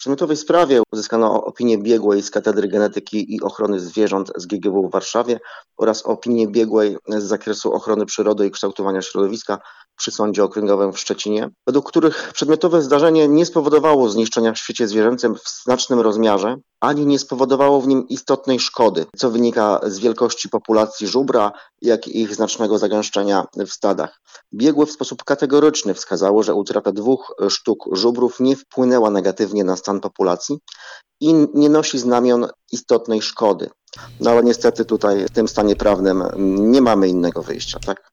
przedmiotowej sprawie uzyskano opinię biegłej z Katedry Genetyki i Ochrony Zwierząt z GGW w Warszawie oraz opinię biegłej z zakresu ochrony przyrody i kształtowania środowiska przy Sądzie Okręgowym w Szczecinie, według których przedmiotowe zdarzenie nie spowodowało zniszczenia w świecie zwierzęcym w znacznym rozmiarze, ani nie spowodowało w nim istotnej szkody, co wynika z wielkości populacji żubra, jak i ich znacznego zagęszczenia w stadach. Biegłe w sposób kategoryczny wskazało, że utrata 2 sztuk żubrów nie wpłynęła negatywnie na stan populacji i nie nosi znamion istotnej szkody. No ale niestety tutaj w tym stanie prawnym nie mamy innego wyjścia, tak?